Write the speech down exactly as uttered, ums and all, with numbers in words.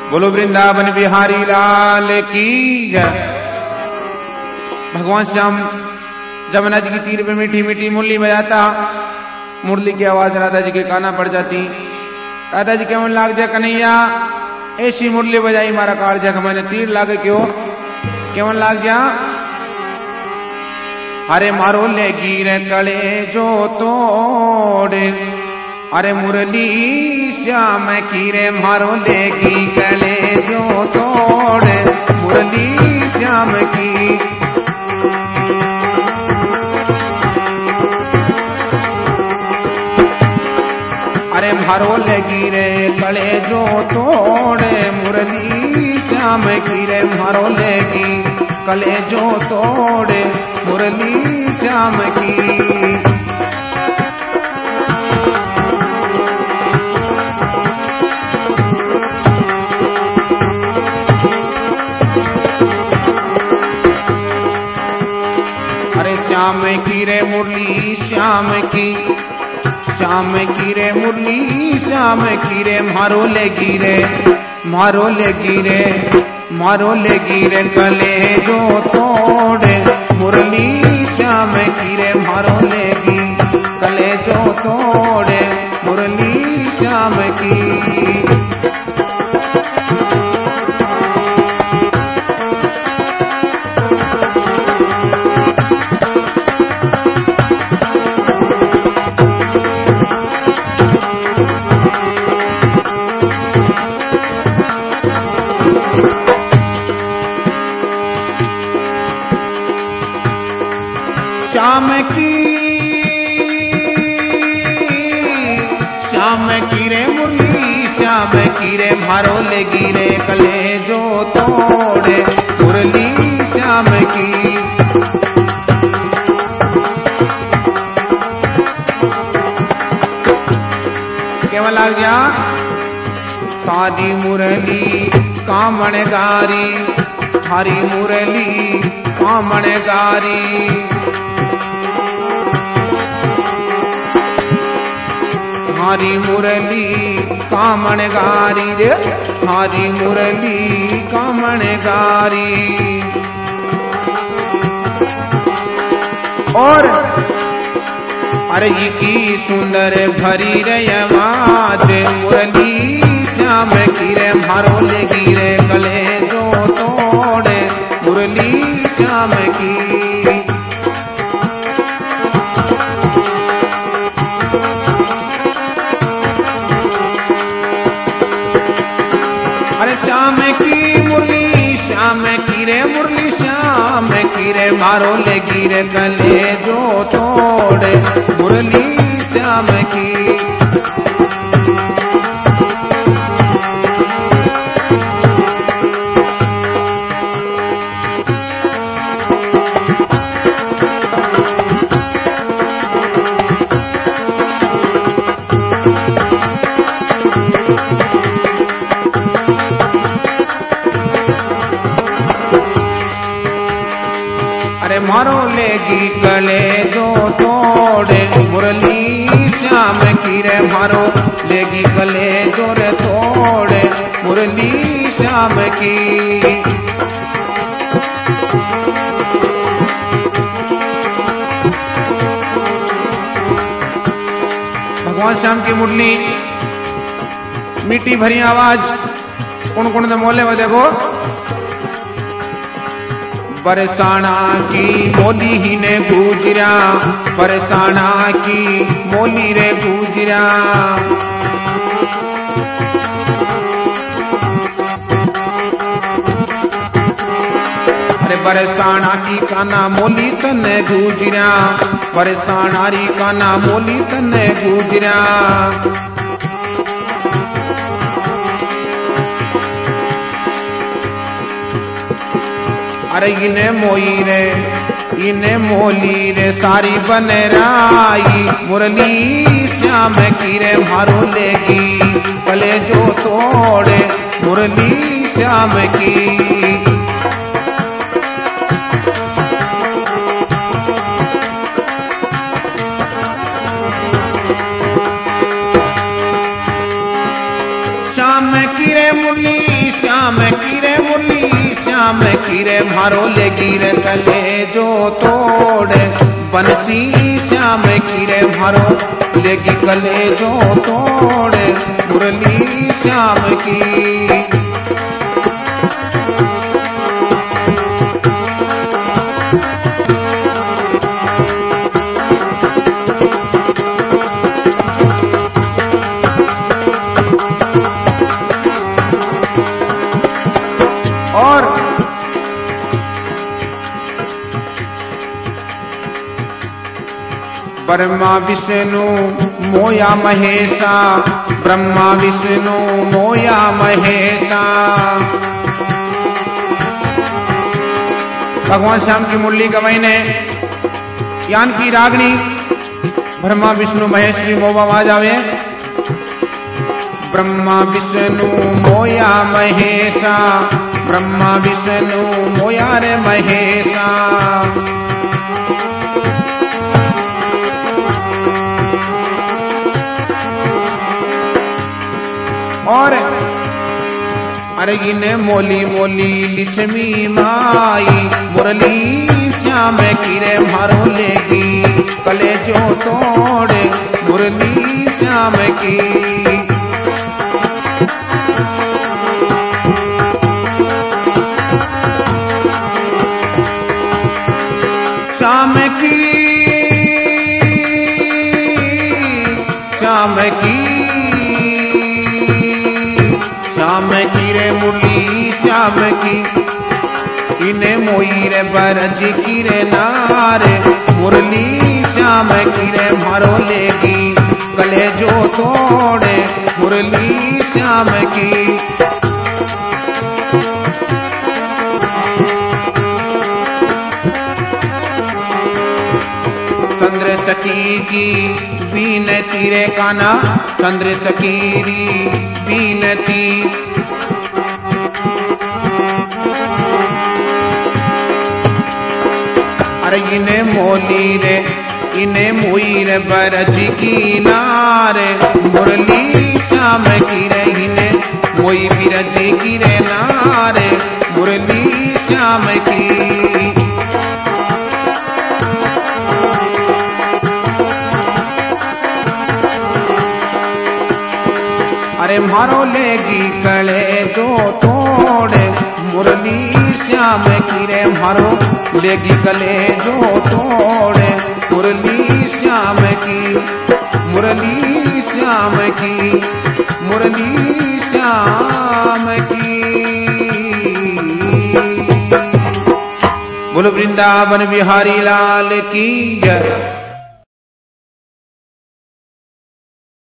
बोलो वृंदावन बिहारी लाल की जय। भगवान श्याम जमुना जी की तीर पे मीठी मीठी मुरली बजाता, मुरली की आवाज राधा जी के काना पड़ जाती। राधा जी केवन लाग जाए कन्हैया, ऐसी मुरली बजाई मारा कार जग मैंने तीर लागे क्यों, केवन लाग जा। अरे मारो ले गिर कले जो तोड़े, अरे मुरली श्याम की रे मारो लेगी कले जो तोड़े, मुरली श्याम की। अरे मारो लेगी रे कले जो तोड़े, मुरली श्याम की रे मारो लेगी कले जो तोड़े, मुरली श्याम की। श्याम की रे मुरली श्याम की, श्याम की रे मुरली श्याम की रे मारो ले गिरे, मारो ले गिरे, मारो ले गिरे गले जो तोड़े, मुरली श्याम की रे मारो लेगी गले जो तोड़े, मुरली श्याम की। श्याम की, श्याम की रे मुरली श्याम की रे मारो ले गिरे कले जो तोड़े, मुरली श्याम की। केवल लग गया तारी मुरली कामण गारी, थारी मुरली कामण गारी। हारी मुरली कामण गारी रे, हारी मुरली कामण गारी। और अरे की सुंदर भरी रे आवाज, मुरली श्याम की रे मारो ले गिरे गले जो तोड़े, मुरली श्याम की। श्याम की मुरली श्याम की रे मुरली श्याम की रे मारो ले गिरे गले जो तोड़े, मुरली श्याम की। मारो लेगी गले जो तोड़े, मुरली श्याम की रे मारो लेगी गले जो रे तोड़े, मुरली श्याम की। भगवान श्याम की मुरली मीठी भरी आवाज कुण कुण दे मोले में देखो। बरसाना की मोली ही ने गुजरा, बरसाना की मोली रे गुजरा। अरे बरसाना की काना मोली तने गुजरा, बरसाना री काना मोली तने गुजरा। अरे इने मोई रे इने मोली रे सारी बने राई, मुरली श्याम की रे मारो लेगी गले जो तोड़े, मुरली श्याम की। श्याम की रे मुरली श्याम की रे मुरली श्याम की रे मारो लेगी रे कले जो तोड़े बंसी श्याम की रे मारो लेगी कले जो तोड़े मुरली श्याम की। और ब्रह्मा विष्णु मोया महेशा ब्रह्मा विष्णु मोया महेशा। भगवान श्याम की मुरली गवाई ने यान की रागनी ब्रह्मा विष्णु महेश की मोबा आ जावे। ब्रह्मा विष्णु मोया महेशा ब्रह्मा विष्णु मोया रे महेशा। और अरे इन्हें मोली मोली लिच्छमी माई मुरली श्याम की रे मारो लेगी कले जो तोड़े मुरली श्याम की। श्याम की श्याम की श्याम की रे मुरली श्याम की इन्हें मोई रे बरज की रे नारे मुरली श्याम की रे मारो लेगी गले जो तोड़े मुरली श्याम की। चंद्र सखी की बीनती रे काना चंद्र सखी री बीनती। अरे इन्हें मोली रे इन्हें मोई रे बरज की नारे मुरली श्याम की रे इन्हें मोई बिरज की रे नारे मुरली श्याम की। अरे मारो लेगी कले जो तोड़े मुरली श्याम की रे मारो लेगी कले जो तोड़े मुरली श्याम की मुरली श्याम की मुरली श्याम की। बोलो वृंदावन बिहारी लाल की जय।